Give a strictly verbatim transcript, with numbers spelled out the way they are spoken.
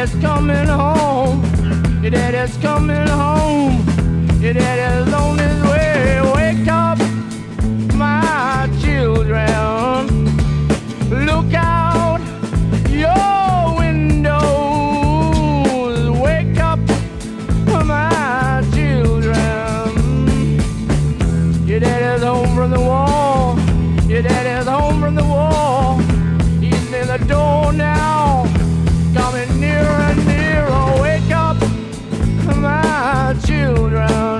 daddy's coming home. Your daddy's coming home. Your daddy's on his way. Wake up, my children. Look out your windows. Wake up, my children. Your daddy's home from the war. Your daddy's home from the war. He's near the door now, coming nearer and nearer. Wake up, my children.